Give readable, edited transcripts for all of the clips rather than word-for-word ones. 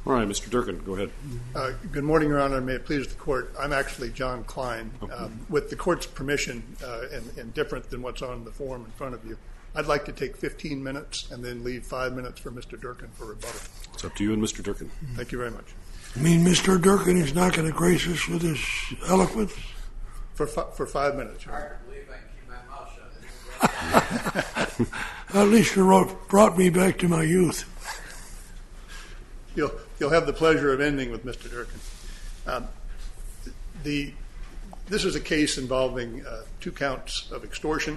All right, Mr. Durkin, go ahead. Good morning, Your Honor. May it please the Court. I'm actually John Klein. With the Court's permission, and different than what's on the form in front of you, I'd like to take 15 minutes and then leave 5 minutes for Mr. Durkin for rebuttal. It's up to you and Mr. Durkin. Thank you very much. You mean Mr. Durkin is not going to grace us with his eloquence? For 5 minutes, Your Honor. Hard to believe I can keep my mouth shut. At least you brought me back to my youth. You'll have the pleasure of ending with Mr. Durkin. This is a case involving 2 counts of extortion,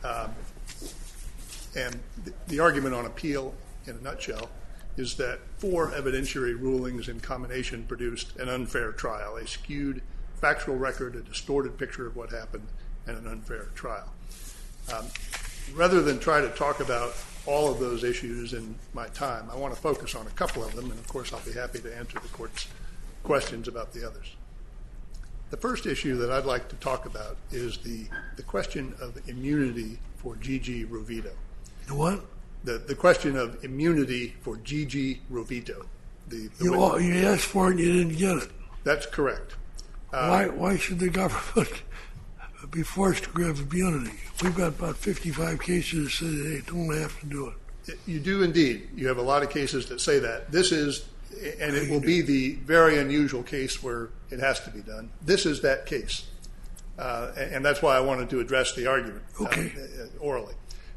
and the argument on appeal, in a nutshell, is that 4 evidentiary rulings in combination produced an unfair trial, a skewed factual record, a distorted picture of what happened, and an unfair trial. Rather than try to talk about all of those issues in my time, I want to focus on a couple of them, and of course I'll be happy to answer the Court's questions about the others. The first issue that I'd like to talk about is the question of immunity for Gigi Rovito. The what? The question of immunity for Gigi Rovito. You asked for it and you didn't get it. That's correct. Why should the government be forced to grant immunity? We've got about 55 cases that say they don't have to do it. You do indeed. You have a lot of cases that say that. This is, and it will be the very unusual case where it has to be done. This is that case. And that's why I wanted to address the argument orally.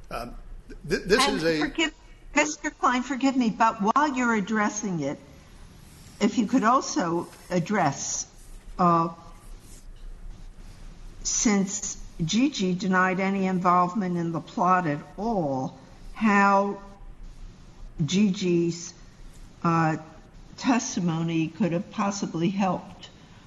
Mr. Klein, forgive me, but while you're addressing it, if you could also address, since Gigi denied any involvement in the plot at all, how Gigi's testimony could have possibly helped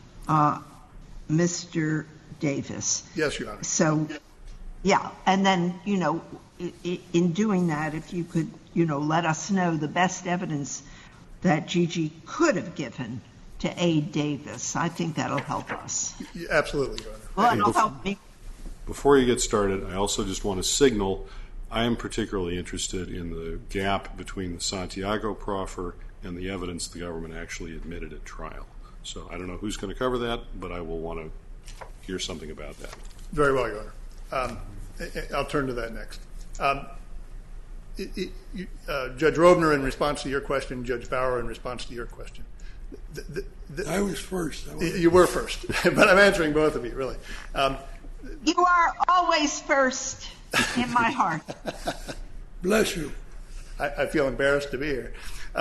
Mr. Davis. Yes, Your Honor. So, yeah, and then, in doing that, if you could, let us know the best evidence that Gigi could have given to aid Davis. I think that'll help us. Absolutely, Your Honor. Well, it'll help me. Before you get started, I also just want to signal I am particularly interested in the gap between the Santiago proffer and the evidence the government actually admitted at trial. So I don't know who's going to cover that, but I will want to hear something about that. Very well, Your Honor. I'll turn to that next. Judge Robner, in response to your question, Judge Bauer, in response to your question. I was first. You were first, but I'm answering both of you, really. You are always first in my heart. Bless you. I feel embarrassed to be here.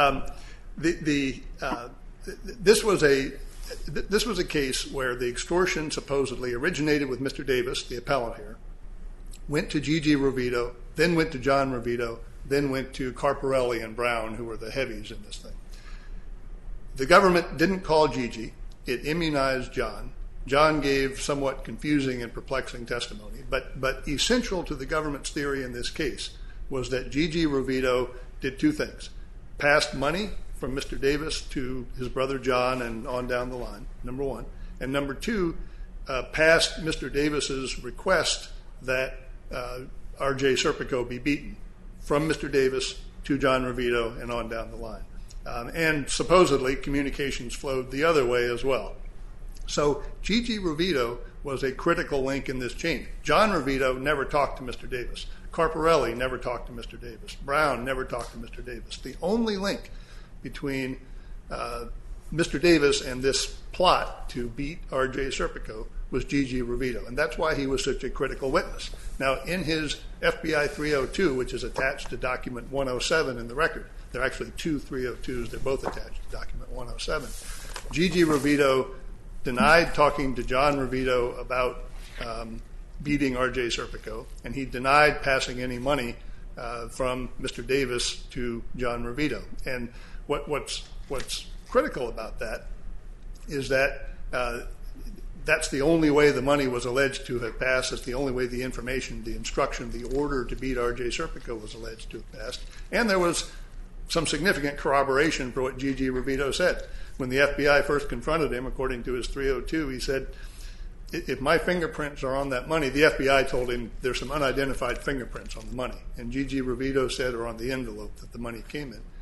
This was a case where the extortion supposedly originated with Mr. Davis, the appellant here, went to Gigi Rovito, then went to John Rovito, then went to Carparelli and Brown, who were the heavies in this thing. The government didn't call Gigi. It immunized John. John gave somewhat confusing and perplexing testimony, but essential to the government's theory in this case was that Gigi Rovito did 2 things. Passed money from Mr. Davis to his brother John and on down the line, number 1. And number 2, passed Mr. Davis's request that R.J. Serpico be beaten from Mr. Davis to John Rovito and on down the line. And supposedly communications flowed the other way as well. So Gigi Rovito was a critical link in this chain. John Rovito never talked to Mr. Davis. Carparelli never talked to Mr. Davis. Brown never talked to Mr. Davis. The only link between Mr. Davis and this plot to beat R.J. Serpico was Gigi Rovito, and that's why he was such a critical witness. Now, in his FBI 302, which is attached to document 107 in the record, there are actually 2 302s, they're both attached to document 107, Gigi Rovito denied talking to John Rovito about beating R.J. Serpico, and he denied passing any money from Mr. Davis to John Rovito. And what's critical about that is that that's the only way the money was alleged to have passed. It's the only way the information, the instruction, the order to beat R.J. Serpico was alleged to have passed. And there was some significant corroboration for what Gigi Rovito said. When the FBI first confronted him, according to his 302, he said, if my fingerprints are on that money, the FBI told him there's some unidentified fingerprints on the money. And Gigi Rovito said, or on the envelope that the money came in,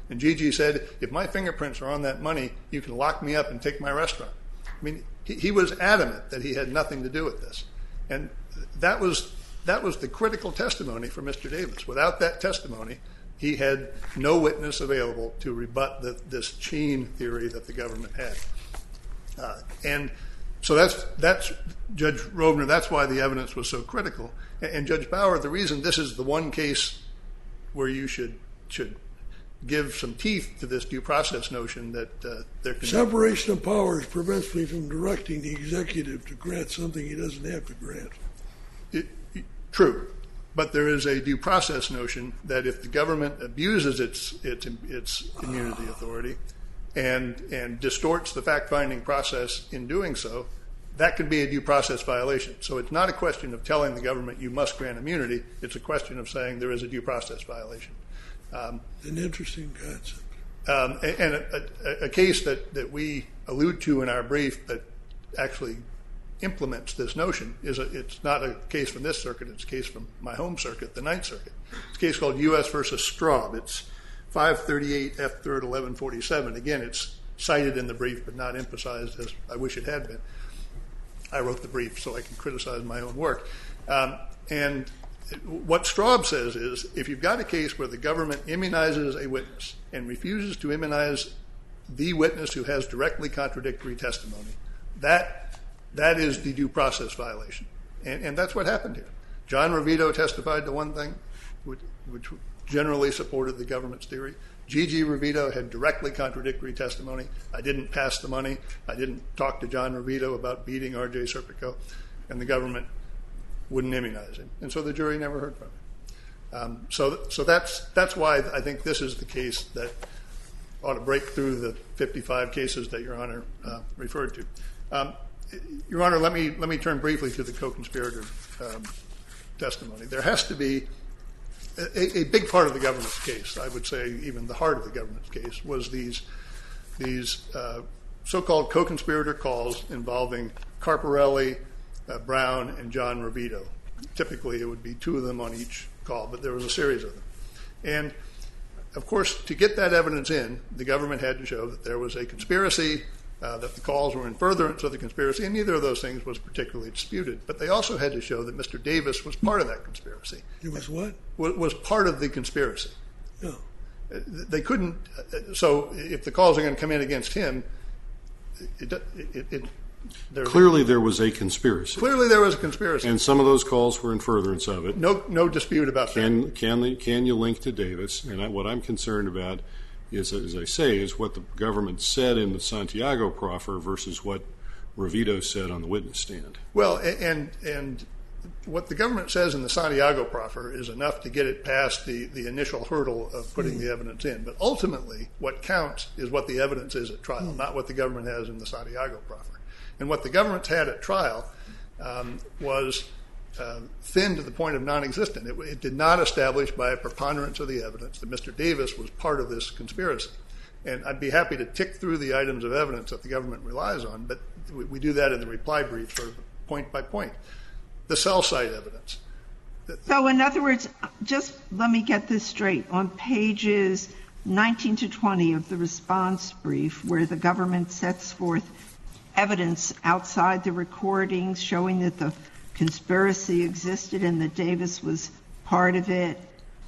And Gigi said, if my fingerprints are on that money, you can lock me up and take my restaurant. I mean, he was adamant that he had nothing to do with this. And that was the critical testimony for Mr. Davis. Without that testimony, he had no witness available to rebut this chain theory that the government had. And so that's Judge Rovner, that's why the evidence was so critical. And Judge Bauer, the reason this is the one case where you should give some teeth to this due process notion that there can separation of powers prevents me from directing the executive to grant something he doesn't have to grant. True. But there is a due process notion that if the government abuses its immunity authority and distorts the fact-finding process in doing so, that can be a due process violation. So it's not a question of telling the government you must grant immunity. It's a question of saying there is a due process violation. An interesting concept. And a case that we allude to in our brief that actually implements this notion it's not a case from this circuit, it's a case from my home circuit, the Ninth Circuit. It's a case called U.S. versus Straub. It's 538 F. 3rd 1147. Again, it's cited in the brief but not emphasized as I wish it had been. I wrote the brief so I can criticize my own work. And what Straub says is if you've got a case where the government immunizes a witness and refuses to immunize the witness who has directly contradictory testimony, that is the due process violation. And that's what happened here. John Rovito testified to one thing, which generally supported the government's theory. Gigi Rovito had directly contradictory testimony. I didn't pass the money. I didn't talk to John Rovito about beating R.J. Serpico. And the government wouldn't immunize him. And so the jury never heard from him. So that's why I think this is the case that ought to break through the 55 cases that Your Honor referred to. Your Honor, let me turn briefly to the co-conspirator testimony. There has to be a big part of the government's case, I would say even the heart of the government's case, was these so-called co-conspirator calls involving Carparelli, Brown, and John Rovito. Typically it would be two of them on each call, but there was a series of them. And, of course, to get that evidence in, the government had to show that there was a conspiracy, that the calls were in furtherance of the conspiracy, and neither of those things was particularly disputed. But they also had to show that Mr. Davis was part of that conspiracy. He was what? Was part of the conspiracy. No. They couldn't. So if the calls are going to come in against him, clearly there was a conspiracy. Clearly there was a conspiracy. And some of those calls were in furtherance of it. No dispute about that. Can you link to Davis? And what I'm concerned about is, as I say, is what the government said in the Santiago proffer versus what Rovito said on the witness stand. Well, and what the government says in the Santiago proffer is enough to get it past the initial hurdle of putting the evidence in. But ultimately, what counts is what the evidence is at trial, not what the government has in the Santiago proffer. And what the government had at trial was thin to the point of non-existent. It did not establish by a preponderance of the evidence that Mr. Davis was part of this conspiracy. And I'd be happy to tick through the items of evidence that the government relies on, but we do that in the reply brief sort of point by point. The cell site evidence. So in other words, just let me get this straight. On pages 19 to 20 of the response brief, where the government sets forth evidence outside the recordings showing that the conspiracy existed and that Davis was part of it,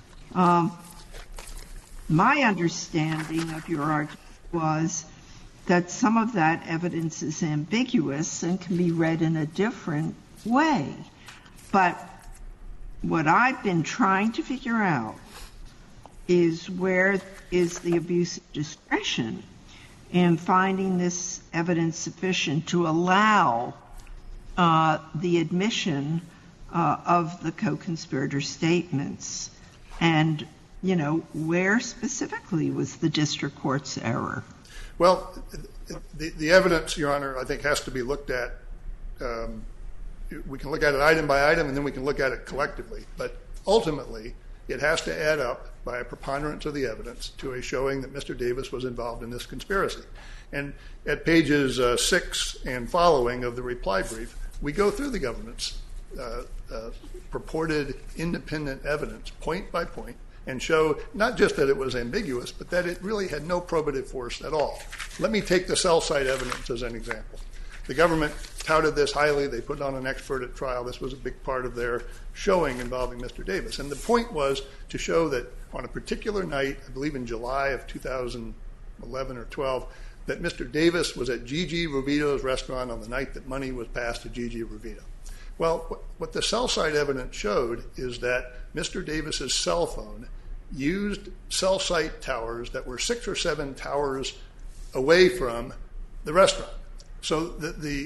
my understanding of your argument was that some of that evidence is ambiguous and can be read in a different way. But what I've been trying to figure out is where is the abuse of discretion in finding this evidence sufficient to allow the admission of the co-conspirator statements. And, you know, where specifically was the district court's error? Well, the evidence, Your Honor, I think has to be looked at. We can look at it item by item, and then we can look at it collectively. But ultimately, it has to add up by a preponderance of the evidence to a showing that Mr. Davis was involved in this conspiracy. And at pages 6 and following of the reply brief, we go through the government's purported independent evidence point by point and show not just that it was ambiguous, but that it really had no probative force at all. Let me take the cell site evidence as an example. The government touted this highly. They put on an expert at trial. This was a big part of their showing involving Mr. Davis. And the point was to show that on a particular night, I believe in July of 2011 or 12, that Mr. Davis was at Gigi Rovito's restaurant on the night that money was passed to Gigi Rovito. Well, what the cell site evidence showed is that Mr. Davis's cell phone used cell site towers that were 6 or 7 towers away from the restaurant. So the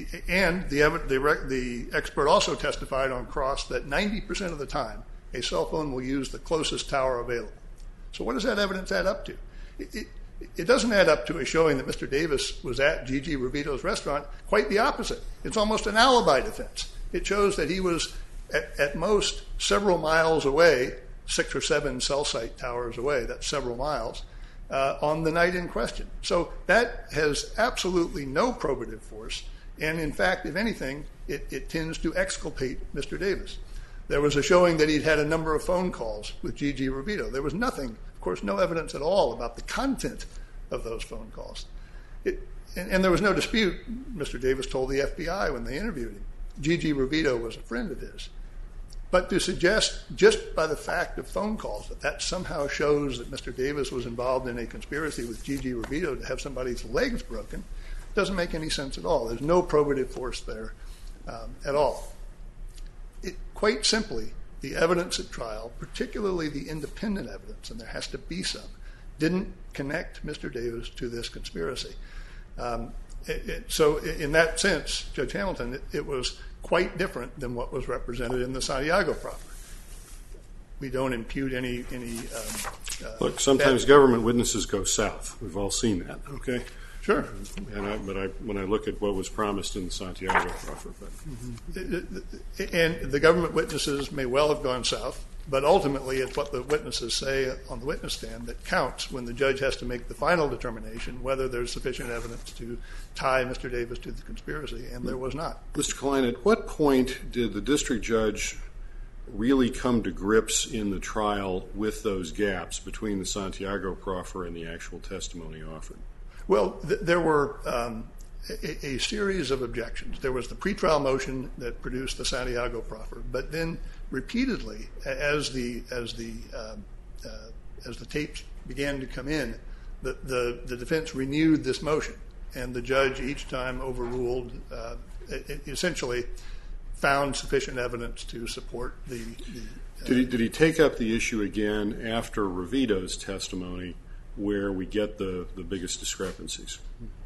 expert also testified on cross that 90% of the time a cell phone will use the closest tower available. So what does that evidence add up to? It doesn't add up to a showing that Mr. Davis was at Gigi Rovito's restaurant. Quite the opposite. It's almost an alibi defense. It shows that he was at most several miles away, 6 or 7 cell site towers away, that's several miles, on the night in question. So that has absolutely no probative force, and in fact, if anything, it tends to exculpate Mr. Davis. There was a showing that he'd had a number of phone calls with Gigi Rovito. There was nothing, of course, no evidence at all about the content of those phone calls. And there was no dispute, Mr. Davis told the FBI when they interviewed him. Gigi Rovito was a friend of his. But to suggest just by the fact of phone calls that somehow shows that Mr. Davis was involved in a conspiracy with Gigi Rovito to have somebody's legs broken doesn't make any sense at all. There's no probative force there at all. Quite simply, the evidence at trial, particularly the independent evidence, and there has to be some, didn't connect Mr. Davis to this conspiracy. So in that sense, Judge Hamilton, it was quite different than what was represented in the Santiago proffer. We don't impute any Look, sometimes government witnesses go south. We've all seen that, okay? Sure. But when I look at what was promised in the Santiago proffer. And the government witnesses may well have gone south, but ultimately it's what the witnesses say on the witness stand that counts when the judge has to make the final determination whether there's sufficient evidence to tie Mr. Davis to the conspiracy, and there was not. Mr. Klein, at what point did the district judge really come to grips in the trial with those gaps between the Santiago proffer and the actual testimony offered? Well, there were a series of objections. There was the pretrial motion that produced the Santiago proffer, but then repeatedly, as the tapes began to come in, the defense renewed this motion, and the judge each time overruled, essentially found sufficient evidence to support the Did he take up the issue again after Rovito's testimony, where we get the biggest discrepancies?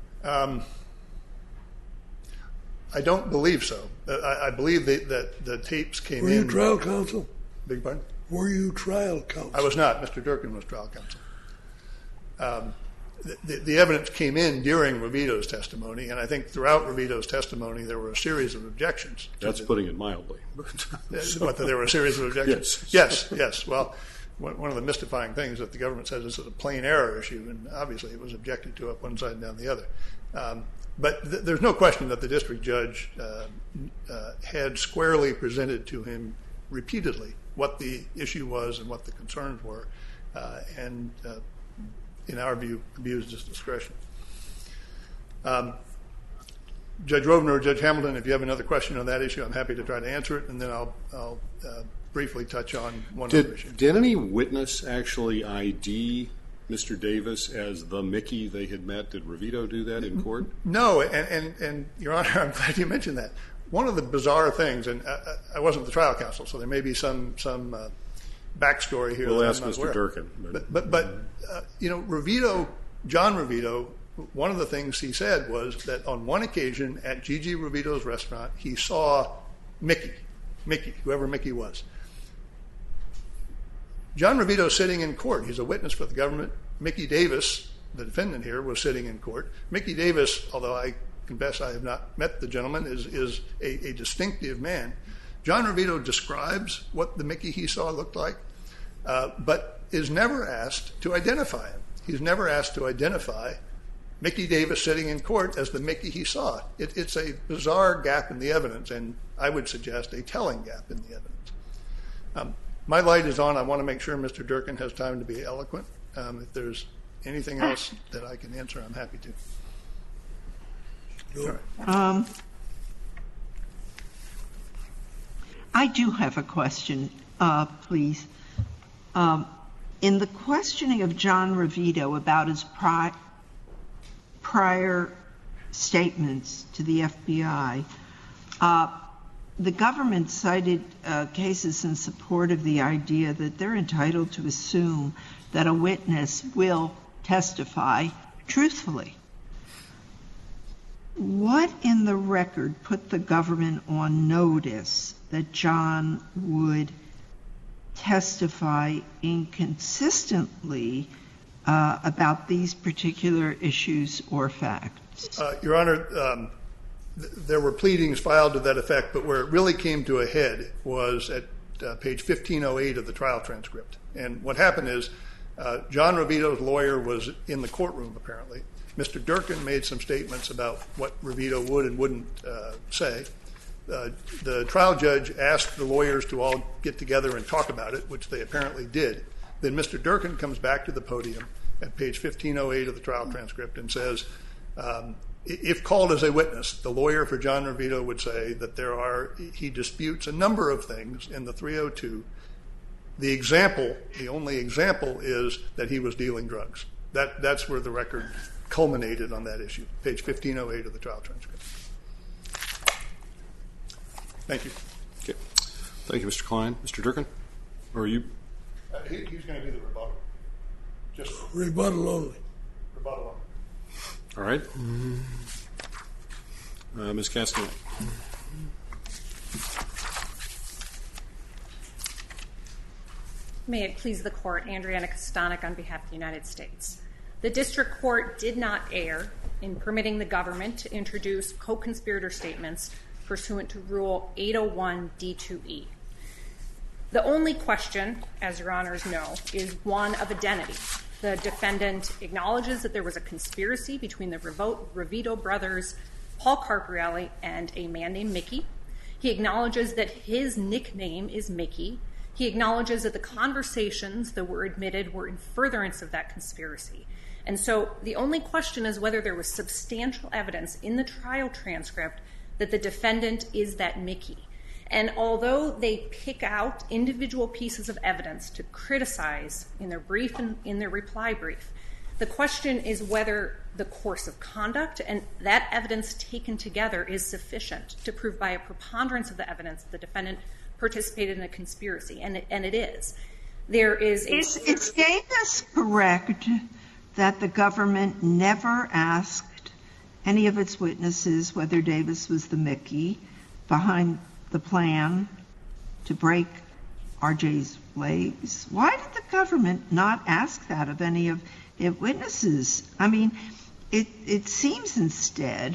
I don't believe so. I believe that the tapes came in. Were you trial counsel? Beg your pardon? Were you trial counsel? I was not. Mr. Durkin was trial counsel. The evidence came in during Rovito's testimony, and I think throughout Rovito's testimony there were a series of objections. That's putting it mildly. But there were a series of objections? Yes. Well, one of the mystifying things that the government says is a plain error issue, and obviously it was objected to up one side and down the other. But there's no question that the district judge had squarely presented to him repeatedly what the issue was and what the concerns were, and in our view, abused his discretion. Judge Rovner or Judge Hamilton, if you have another question on that issue, I'm happy to try to answer it, and then I'll briefly touch on one other issue. Did any witness actually ID Mr. Davis as the Mickey they had met? Did Rovito do that in court? No, and Your Honor, I'm glad you mentioned that. One of the bizarre things, and I wasn't the trial counsel, so there may be some backstory here. We'll ask Mr. Durkin. But Rovito, John Rovito, one of the things he said was that on one occasion at Gigi Rovito's restaurant, he saw Mickey, whoever Mickey was. John Rovito is sitting in court. He's a witness for the government. Mickey Davis, the defendant here, was sitting in court. Mickey Davis, although I confess I have not met the gentleman, is a distinctive man. John Rovito describes what the Mickey he saw looked like, but is never asked to identify him. He's never asked to identify Mickey Davis sitting in court as the Mickey he saw. It's a bizarre gap in the evidence, and I would suggest a telling gap in the evidence. My light is on. I want to make sure Mr. Durkin has time to be eloquent. If there's anything else that I can answer, I'm happy to. All right. I do have a question, please. In the questioning of John Revito about his prior statements to the FBI, the government cited cases in support of the idea that they're entitled to assume that a witness will testify truthfully. What in the record put the government on notice that John would testify inconsistently about these particular issues or facts? Your Honor, there were pleadings filed to that effect, but where it really came to a head was at page 1508 of the trial transcript. And what happened is John Revito's lawyer was in the courtroom, apparently. Mr. Durkin made some statements about what Revito would and wouldn't say. The trial judge asked the lawyers to all get together and talk about it, which they apparently did. Then Mr. Durkin comes back to the podium at page 1508 of the trial transcript and says, if called as a witness, the lawyer for John Revito would say that he disputes a number of things in the 302. The only example is that he was dealing drugs. That's where the record culminated on that issue, page 1508 of the trial transcript. Thank you. Okay. Thank you, Mr. Klein. Mr. Durkin, or are you? He's going to do the rebuttal. Just Rebuttal only. rebuttal only. All right. Ms. Castanet. May it please the Court, Andriana Kostanek on behalf of the United States. The District Court did not err in permitting the government to introduce co-conspirator statements pursuant to Rule 801 D2E. The only question, as Your Honors know, is one of identity. The defendant acknowledges that there was a conspiracy between the Revito brothers, Paul Carparelli, and a man named Mickey. He acknowledges that his nickname is Mickey. He acknowledges that the conversations that were admitted were in furtherance of that conspiracy. And so the only question is whether there was substantial evidence in the trial transcript that the defendant is that Mickey. And although they pick out individual pieces of evidence to criticize in their brief and in their reply brief, the question is whether the course of conduct and that evidence taken together is sufficient to prove by a preponderance of the evidence that the defendant participated in a conspiracy, and it is. There is a... Is Davis correct that the government never asked any of its witnesses whether Davis was the Mickey behind the plan to break RJ's legs? Why did the government not ask that of any of its witnesses? I mean, it seems instead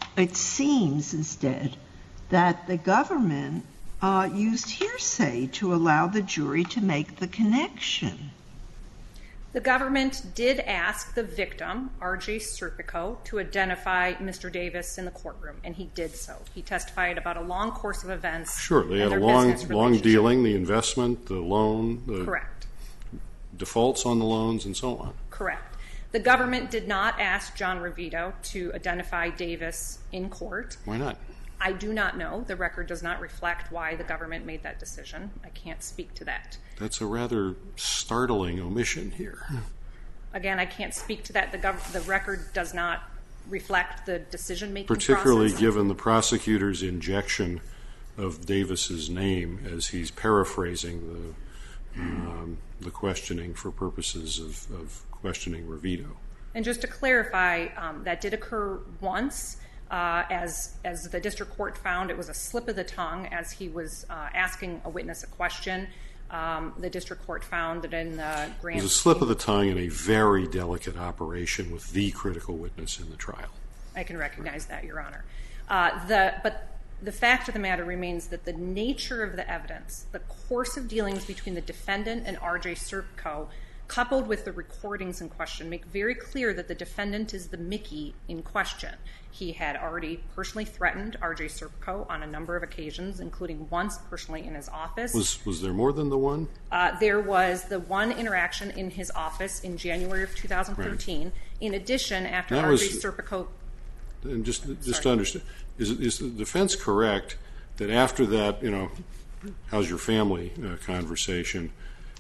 that the government used hearsay to allow the jury to make the connection. The government did ask the victim, R.J. Serpico, to identify Mr. Davis in the courtroom, and he did so. He testified about a long course of events. Sure, they had a long dealing, the investment, the loan, the Correct. defaults on the loans, and so on. Correct. The government did not ask John Revito to identify Davis in court. Why not? I do not know. The record does not reflect why the government made that decision. I can't speak to that. That's a rather startling omission here. Again, I can't speak to that. The record does not reflect the decision-making process. Particularly given the prosecutor's injection of Davis's name as he's paraphrasing the questioning for purposes of questioning Revito. And just to clarify, that did occur once. As the district court found, it was a slip of the tongue as he was asking a witness a question. The district court found that in the grand... It was a slip of the tongue in a very delicate operation with the critical witness in the trial. I can recognize that, Your Honor. But the fact of the matter remains that the nature of the evidence, the course of dealings between the defendant and R.J. Serpico, coupled with the recordings in question, make very clear that the defendant is the Mickey in question. He had already personally threatened R.J. Serpico on a number of occasions, including once personally in his office. Was there more than the one? There was the one interaction in his office in January of 2013. Right. In addition, after R.J. Serpico... And just to understand, is the defense correct that after that, how's your family conversation,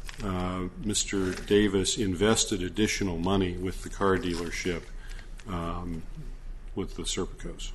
Mr. Davis invested additional money with the car dealership with the Serpicos?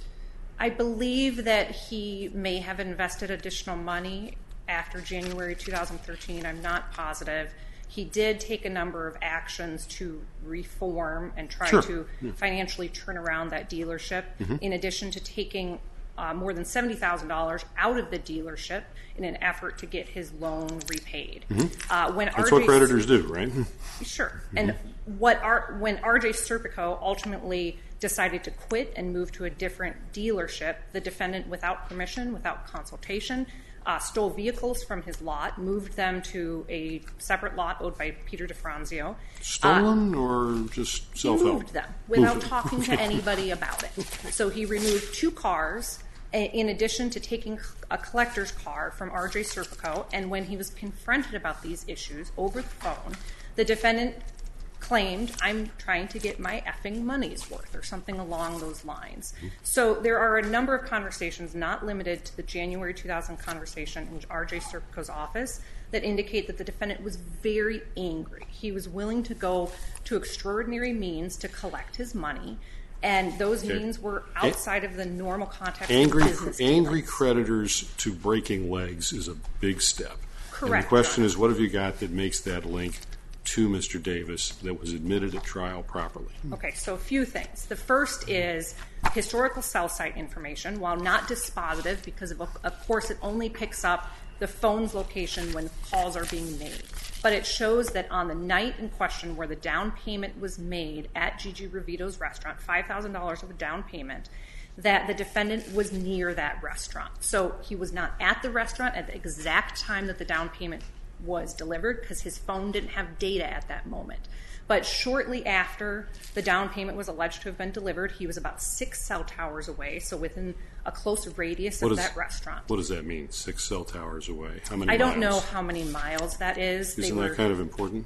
I believe that he may have invested additional money after January 2013. I'm not positive. He did take a number of actions to reform and try to financially turn around that dealership, in addition to taking more than $70,000 out of the dealership in an effort to get his loan repaid. That's what creditors do, right? Sure. And when R.J. Serpico ultimately decided to quit and move to a different dealership, the defendant, without permission, without consultation, stole vehicles from his lot, moved them to a separate lot owned by Peter DeFranzio. Stolen or just self-help? He moved them without talking to anybody about it. So he removed 2 cars in addition to taking a collector's car from R.J. Serpico, and when he was confronted about these issues over the phone, the defendant claimed, I'm trying to get my effing money's worth, or something along those lines. So there are a number of conversations, not limited to the January 2000 conversation in R.J. Serpico's office, that indicate that the defendant was very angry. He was willing to go to extraordinary means to collect his money, and those means were outside of the normal context of business. Angry creditors to breaking legs is a big step. Correct. And the question is, what have you got that makes that link to Mr. Davis that was admitted at trial properly? Okay, so a few things. The first is historical cell site information, while not dispositive, because of course it only picks up the phone's location when calls are being made. But it shows that on the night in question where the down payment was made at Gigi Rovito's restaurant, $5,000 of a down payment, that the defendant was near that restaurant. So he was not at the restaurant at the exact time that the down payment was delivered, because his phone didn't have data at that moment. But shortly after the down payment was alleged to have been delivered, he was about 6 cell towers away, so within a close radius of that restaurant. What does that mean, 6 cell towers away? How many miles? I don't know how many miles that is. Isn't that kind of important?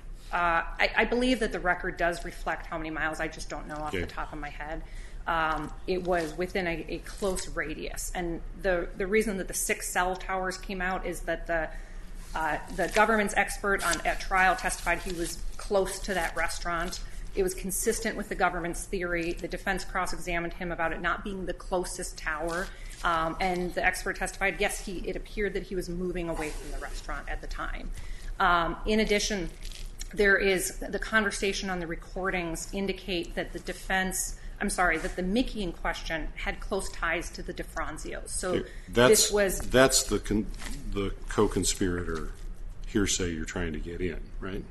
I believe that the record does reflect how many miles. I just don't know off the top of my head. It was within a close radius. And the reason that the 6 cell towers came out is that the government's expert at trial testified he was close to that restaurant. It was consistent with the government's theory. The defense cross-examined him about it not being the closest tower, and the expert testified, yes, it appeared that he was moving away from the restaurant at the time. In addition, there is the conversation on the recordings indicate that that the Mickey in question had close ties to the DeFranzios. So that's the co-conspirator hearsay you're trying to get in, right?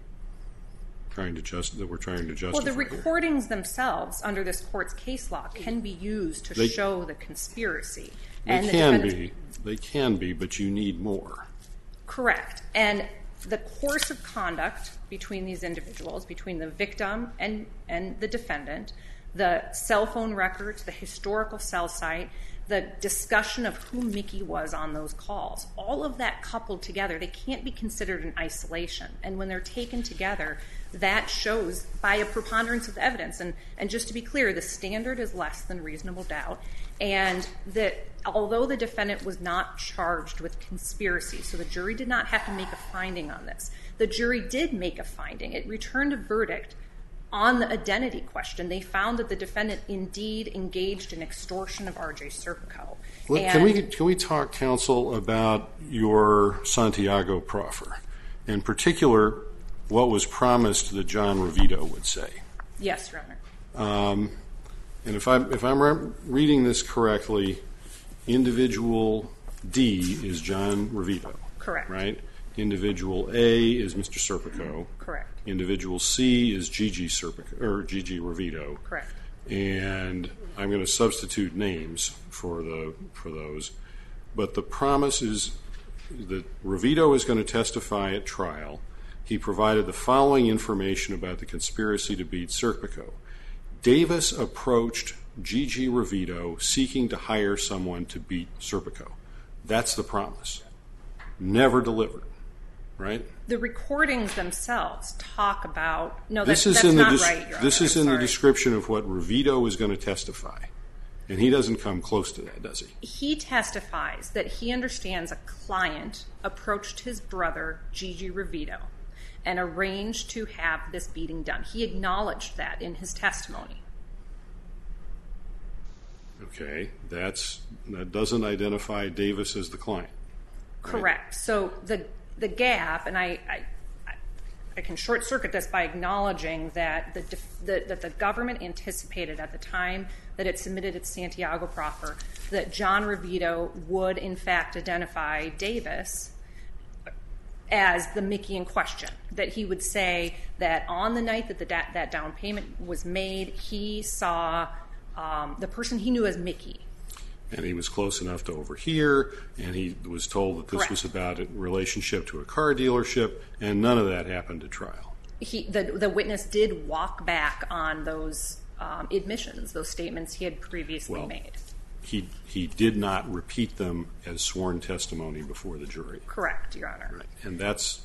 That we're trying to justify. Well, the recordings themselves, under this court's case law, can be used to show the conspiracy. They can be, but you need more. Correct. And the course of conduct between these individuals, between the victim and the defendant, the cell phone records, the historical cell site, the discussion of who Mickey was on those calls, all of that coupled together, they can't be considered in isolation. And when they're taken together, that shows by a preponderance of evidence. And just to be clear, the standard is less than reasonable doubt. And that although the defendant was not charged with conspiracy, so the jury did not have to make a finding on this, the jury did make a finding. It returned a verdict on the identity question. They found that the defendant indeed engaged in extortion of R.J. Serpico. Can we talk, counsel, about your Santiago proffer? In particular, what was promised that John Rovito would say? Yes, Your Honor. And if I'm reading this correctly, individual D is John Rovito. Correct. Right? Individual A is Mr. Serpico. Correct. Individual C is Gigi Rovito. Correct. And I'm going to substitute names for those. But the promise is that Rovito is going to testify at trial he provided the following information about the conspiracy to beat Serpico. Davis approached Gigi Ravito seeking to hire someone to beat Serpico. That's the promise. Never delivered, right? The recordings themselves talk about... No, This that's is not right, Your Honor. This is I'm in the sorry. description of what Ravito is going to testify. And he doesn't come close to that, does he? He testifies that he understands a client approached his brother, Gigi Ravito, and arranged to have this beating done. He acknowledged that in his testimony. Okay, that doesn't identify Davis as the client. Correct. So the gap, and I can short circuit this by acknowledging that the government anticipated at the time that it submitted its Santiago proffer that John Ravito would in fact identify Davis as the Mickey in question. That he would say that on the night that that down payment was made, he saw the person he knew as Mickey. And he was close enough to overhear, and he was told that this Correct. was about a relationship to a car dealership, and none of that happened at trial. The witness did walk back on those admissions, those statements he had previously made. He did not repeat them as sworn testimony before the jury. Correct, Your Honor. Right. And that's...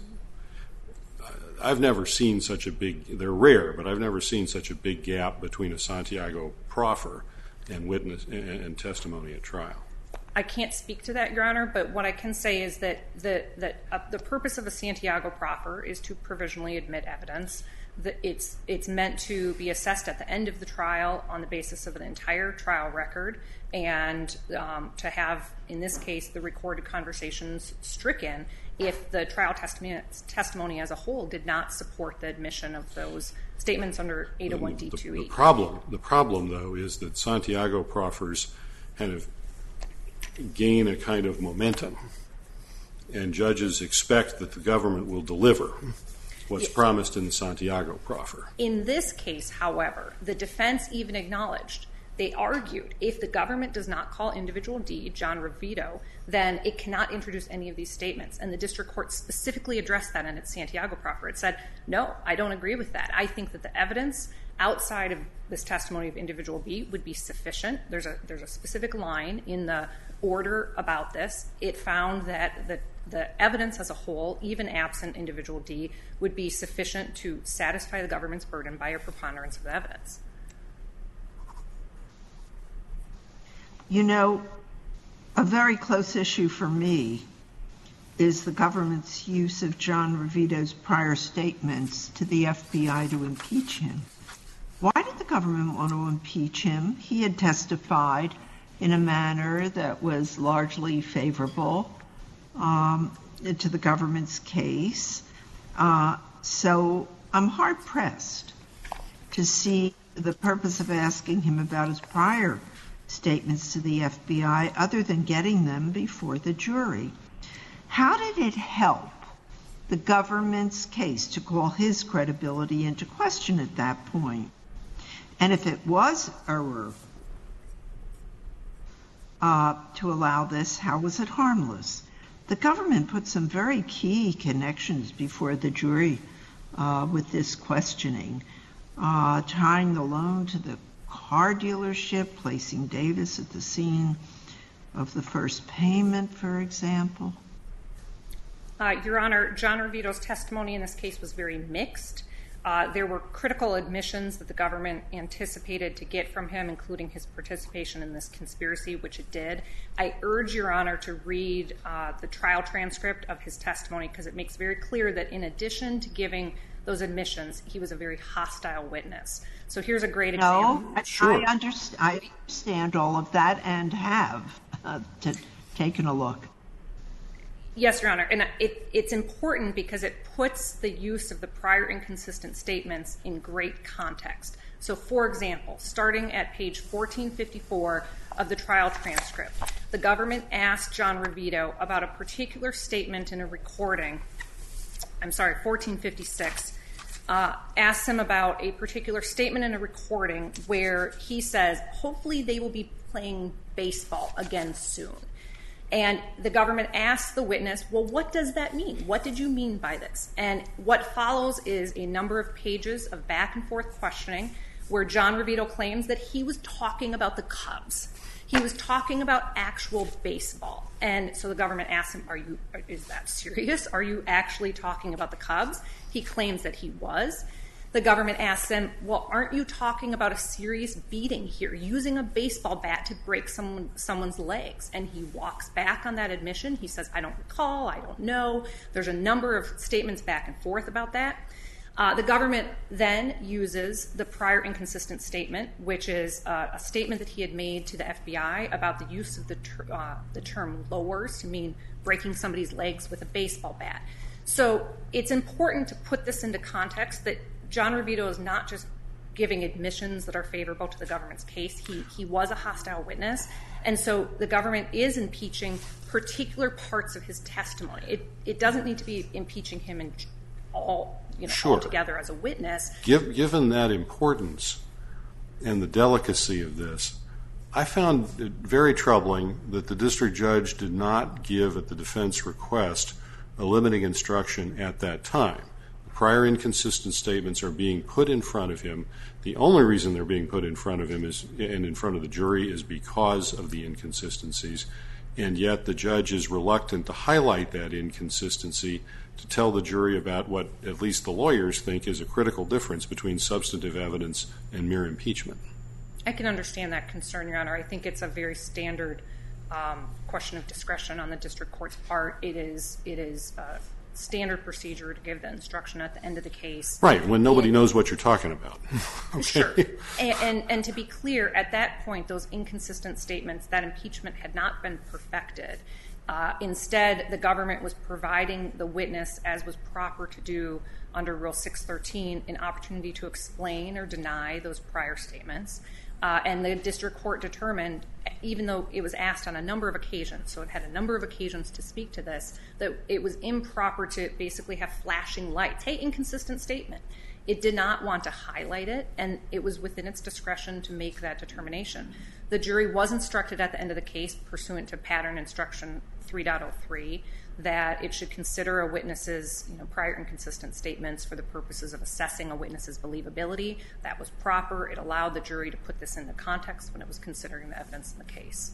I've never seen such a big... They're rare, but I've never seen such a big gap between a Santiago proffer and witness and testimony at trial. I can't speak to that, Your Honor, but what I can say is that the purpose of a Santiago proffer is to provisionally admit evidence. That it's meant to be assessed at the end of the trial on the basis of an entire trial record, and to have, in this case, the recorded conversations stricken if the trial testimony as a whole did not support the admission of those statements under 801D2E. The problem, though, is that Santiago proffers kind of gain a kind of momentum, and judges expect that the government will deliver what's promised in the Santiago proffer. In this case, however, the defense even acknowledged, they argued, if the government does not call individual D, John Ravito, then it cannot introduce any of these statements. And the district court specifically addressed that in its Santiago proffer. It said, no, I don't agree with that. I think that the evidence outside of this testimony of individual B would be sufficient. There's a specific line in the order about this. It found that the evidence as a whole, even absent individual D, would be sufficient to satisfy the government's burden by a preponderance of the evidence. You know, a very close issue for me is the government's use of John Ravito's prior statements to the FBI to impeach him. Why did the government want to impeach him? He had testified in a manner that was largely favorable to the government's case. So I'm hard-pressed to see the purpose of asking him about his prior statements to the FBI other than getting them before the jury. How did it help the government's case to call his credibility into question at that point? And if it was error to allow this, how was it harmless? The government put some very key connections before the jury with this questioning, tying the loan to the car dealership, placing Davis at the scene of the first payment, for example. Your Honor, John Ravito's testimony in this case was very mixed. There were critical admissions that the government anticipated to get from him, including his participation in this conspiracy, which it did. I urge Your Honor to read the trial transcript of his testimony, because it makes very clear that in addition to giving those admissions, he was a very hostile witness. So here's a great example. No, sure. I understand all of that and have taken a look. Yes, Your Honor, and it's important because it puts the use of the prior inconsistent statements in great context. So, for example, starting at page 1454 of the trial transcript, the government asked John Ravito about a particular statement in a recording. 1456. Asks him about a particular statement in a recording where he says, hopefully they will be playing baseball again soon. And the government asked the witness, well, what does that mean? What did you mean by this? And what follows is a number of pages of back and forth questioning where John Revito claims that he was talking about the Cubs. He was talking about actual baseball. And so the government asked him, is that serious? Are you actually talking about the Cubs? He claims that he was. The government asks him, well, aren't you talking about a serious beating here, using a baseball bat to break someone's legs? And he walks back on that admission. He says, I don't recall, I don't know. There's a number of statements back and forth about that. The government then uses the prior inconsistent statement, which is a statement that he had made to the FBI about the use of the term lowers to mean breaking somebody's legs with a baseball bat. So it's important to put this into context that John Revito is not just giving admissions that are favorable to the government's case. He was a hostile witness, and so the government is impeaching particular parts of his testimony. It doesn't need to be impeaching him in all, altogether as a witness. Given that importance and the delicacy of this, I found it very troubling that the district judge did not give, at the defense request, a limiting instruction at that time. Prior inconsistent statements are being put in front of him. The only reason they're being put in front of him and in front of the jury is because of the inconsistencies, and yet the judge is reluctant to highlight that inconsistency to tell the jury about what at least the lawyers think is a critical difference between substantive evidence and mere impeachment. I can understand that concern, Your Honor. I think it's a very standard question of discretion on the district court's part. It is standard procedure to give the instruction at the end of the case. Right, when nobody knows what you're talking about. Okay. Sure. And to be clear, at that point, those inconsistent statements, that impeachment had not been perfected. Instead, the government was providing the witness, as was proper to do under Rule 613, an opportunity to explain or deny those prior statements. And the district court determined, even though it was asked on a number of occasions, so it had a number of occasions to speak to this, that it was improper to basically have flashing lights. Hey, inconsistent statement. It did not want to highlight it, and it was within its discretion to make that determination. The jury was instructed at the end of the case, pursuant to pattern instruction 3.03, that it should consider a witness's prior inconsistent statements for the purposes of assessing a witness's believability. That was proper. It allowed the jury to put this into context when it was considering the evidence in the case.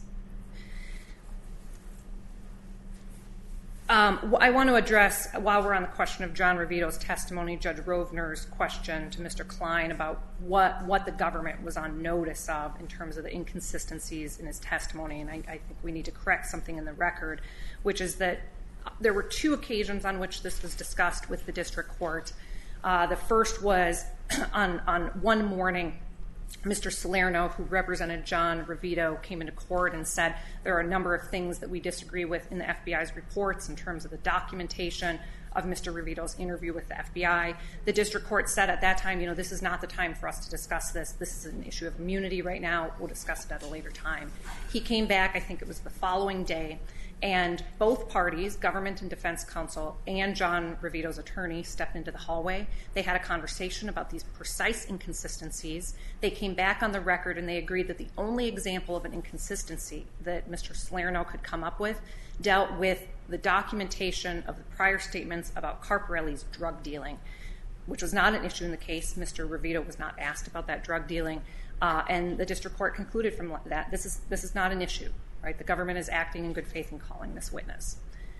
I want to address, while we're on the question of John Revito's testimony, Judge Rovner's question to Mr. Klein about what the government was on notice of in terms of the inconsistencies in his testimony. And I think we need to correct something in the record, which is that there were two occasions on which this was discussed with the district court. The first was on one morning, Mr. Salerno, who represented John Revito, came into court and said there are a number of things that we disagree with in the FBI's reports in terms of the documentation of Mr. Revito's interview with the FBI. The district court said at that time, this is not the time for us to discuss this. This is an issue of immunity right now. We'll discuss it at a later time. He came back, I think it was the following day, and both parties, government and defense counsel, and John Revito's attorney stepped into the hallway. They had a conversation about these precise inconsistencies. They came back on the record and they agreed that the only example of an inconsistency that Mr. Salerno could come up with dealt with the documentation of the prior statements about Carparelli's drug dealing, which was not an issue in the case. Mr. Revito was not asked about that drug dealing, and the district court concluded from that this is not an issue. Right? The government is acting in good faith in calling this witness.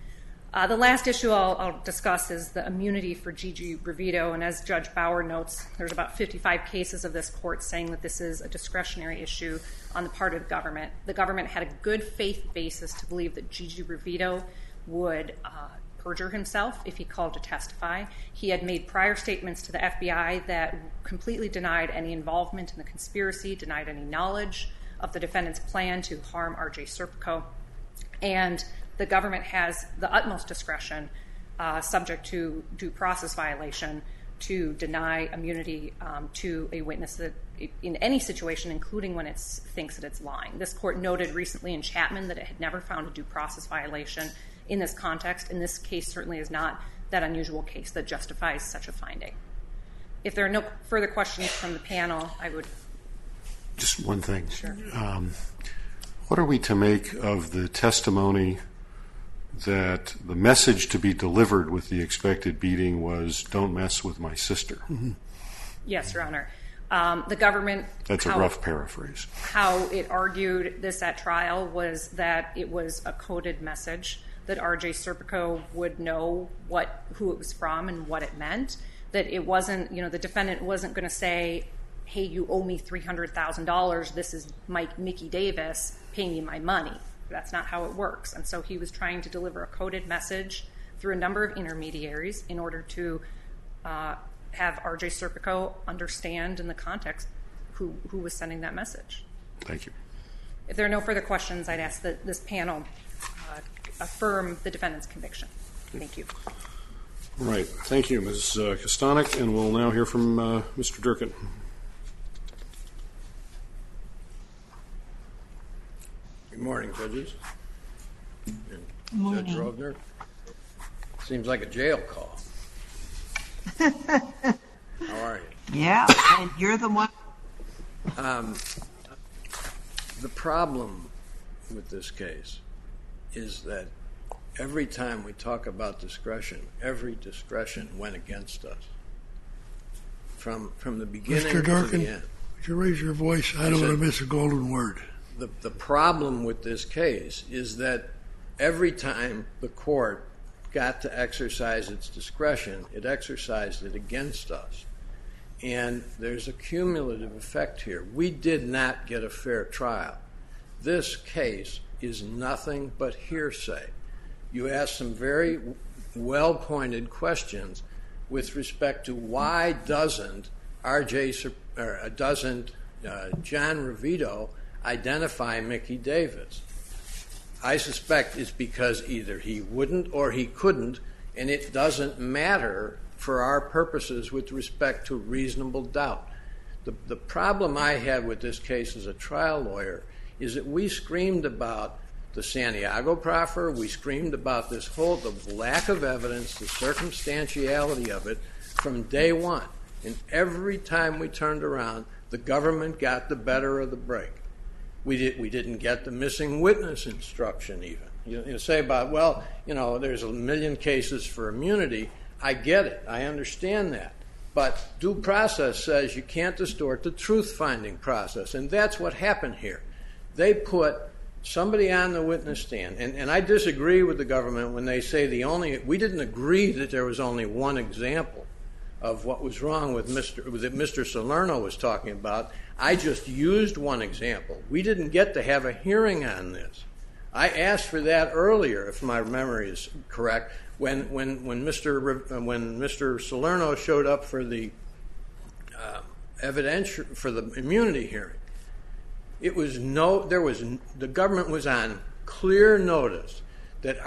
The last issue I'll discuss is the immunity for Gigi Revito, and as Judge Bauer notes, there's about 55 cases of this court saying that this is a discretionary issue on the part of the government. The government had a good faith basis to believe that Gigi Revito would perjure himself if he called to testify. He had made prior statements to the FBI that completely denied any involvement in the conspiracy, denied any knowledge of the defendant's plan to harm R.J. Serpico, and the government has the utmost discretion, subject to due process violation, to deny immunity to a witness that, in any situation, including when it thinks that it's lying. This court noted recently in Chapman that it had never found a due process violation in this context, and this case certainly is not that unusual case that justifies such a finding. If there are no further questions from the panel, I would... Just one thing. Sure. What are we to make of the testimony that the message to be delivered with the expected beating was, "Don't mess with my sister"? Mm-hmm. Yes, Your Honor. The government... That's a rough paraphrase. How it argued this at trial was that it was a coded message, that R.J. Serpico would know who it was from and what it meant, that it wasn't, the defendant wasn't going to say, "Hey, you owe me $300,000, this is Mickey Davis, pay me my money." That's not how it works. And so he was trying to deliver a coded message through a number of intermediaries in order to have R.J. Serpico understand in the context who was sending that message. Thank you. If there are no further questions, I'd ask that this panel affirm the defendant's conviction. Thank you. All right. Thank you, Ms. Kostanek. And we'll now hear from Mr. Durkin. Good morning, judges. Good morning. Judge Rovner. Seems like a jail call. How are you? Yeah, and you're the one. The problem with this case is that every time we talk about discretion, every discretion went against us. From the beginning Mr. Durkin, to the end. would you raise your voice? I don't want to miss a golden word. The problem with this case is that every time the court got to exercise its discretion, it exercised it against us. And there's a cumulative effect here. We did not get a fair trial. This case is nothing but hearsay. You asked some very well-pointed questions with respect to why doesn't John Revito identify Mickey Davis. I suspect it's because either he wouldn't or he couldn't, and it doesn't matter for our purposes with respect to reasonable doubt. The problem I had with this case as a trial lawyer is that we screamed about the Santiago proffer, we screamed about the lack of evidence, the circumstantiality of it from day one. And every time we turned around, the government got the better of the break. We didn't get the missing witness instruction even. You say about, there's a million cases for immunity. I get it. I understand that. But due process says you can't distort the truth-finding process, and that's what happened here. They put somebody on the witness stand, and I disagree with the government when they say we didn't agree that there was only one example of what was wrong with that Mr. Salerno was talking about. I just used one example. We didn't get to have a hearing on this. I asked for that earlier, if my memory is correct, when Mr. Salerno showed up for the immunity hearing. The government was on clear notice that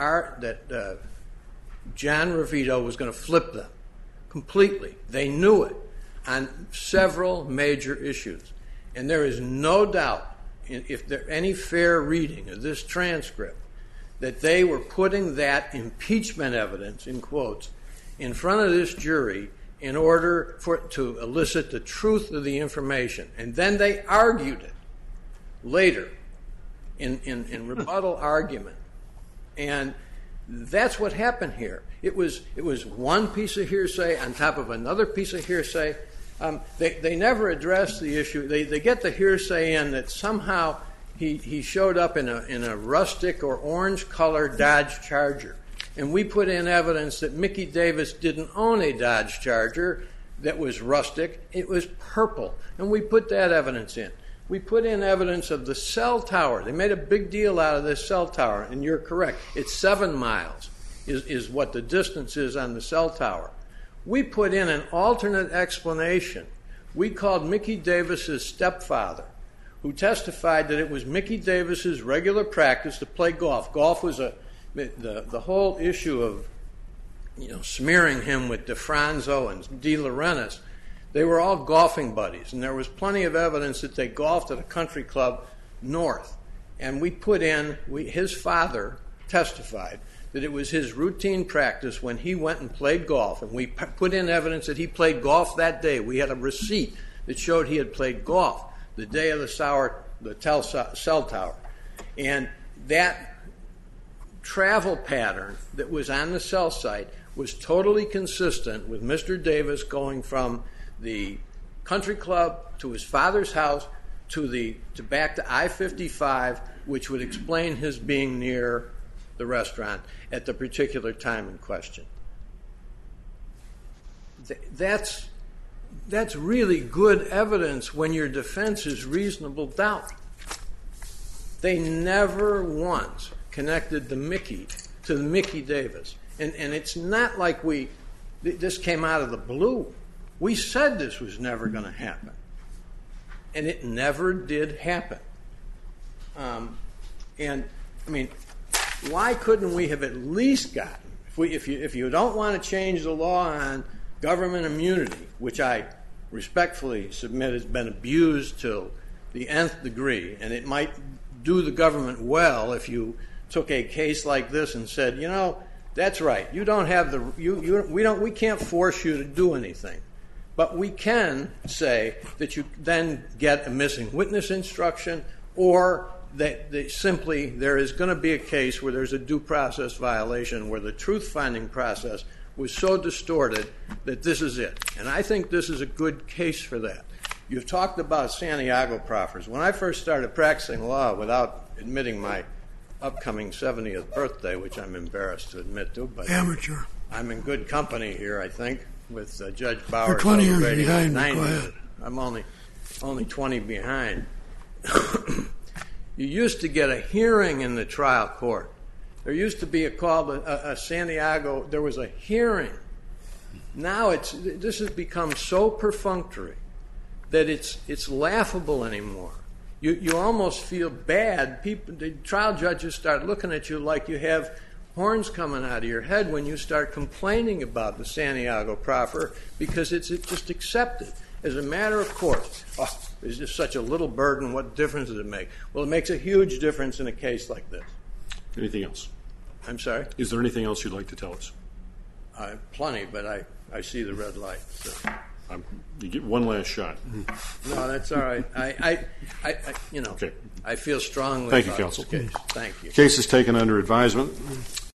John Revito was going to flip them completely. They knew it on several major issues. And there is no doubt, if there any fair reading of this transcript, that they were putting that impeachment evidence, in quotes, in front of this jury in order to elicit the truth of the information. And then they argued it later in rebuttal argument. And that's what happened here. It was one piece of hearsay on top of another piece of hearsay. They never addressed the issue. They get the hearsay in that somehow he showed up in a rustic or orange-colored Dodge Charger. And we put in evidence that Mickey Davis didn't own a Dodge Charger that was rustic. It was purple. And we put that evidence in. We put in evidence of the cell tower. They made a big deal out of this cell tower, and you're correct. It's 7 miles is what the distance is on the cell tower. We put in an alternate explanation. We called Mickey Davis's stepfather, who testified that it was Mickey Davis's regular practice to play golf. Golf was the whole issue of smearing him with DeFranzo and De Laurentiis. They were all golfing buddies, and there was plenty of evidence that they golfed at a country club north. And we put in, his father testified that it was his routine practice when he went and played golf. And we put in evidence that he played golf that day. We had a receipt that showed he had played golf the day of the cell tower. And that travel pattern that was on the cell site was totally consistent with Mr. Davis going from the country club to his father's house to back to I-55, which would explain his being near the restaurant at the particular time in question. That's really good evidence when your defense is reasonable doubt. They never once connected the Mickey to the Mickey Davis. And it's not like this came out of the blue. We said this was never going to happen. And it never did happen. And, I mean, why couldn't we have at least gotten, if you don't want to change the law on government immunity, which I respectfully submit has been abused to the nth degree, and it might do the government well if you took a case like this and said, you know, that's right, you don't have we can't force you to do anything. But we can say that you then get a missing witness instruction, or that simply there is going to be a case where there's a due process violation where the truth-finding process was so distorted that this is it. And I think this is a good case for that. You've talked about Santiago proffers. When I first started practicing law, without admitting my upcoming 70th birthday, which I'm embarrassed to admit to, but amateur. I'm in good company here, I think, with Judge Bauer. You're 20 years behind. Go ahead. I'm only 20 behind. You used to get a hearing in the trial court. There used to be a Santiago. There was a hearing. Now this has become so perfunctory that it's laughable anymore. You almost feel bad. The trial judges start looking at you like you have horns coming out of your head when you start complaining about the Santiago proffer, because it's just accepted as a matter of course. Oh, it's just such a little burden. What difference does it make? Well, it makes a huge difference in a case like this. Anything else? I'm sorry? Is there anything else you'd like to tell us? Plenty, but I see the red light. So. You get one last shot. No, that's all right. Okay. I feel strongly Thank you, about counsel. this case. Thank you. Case is taken under advisement.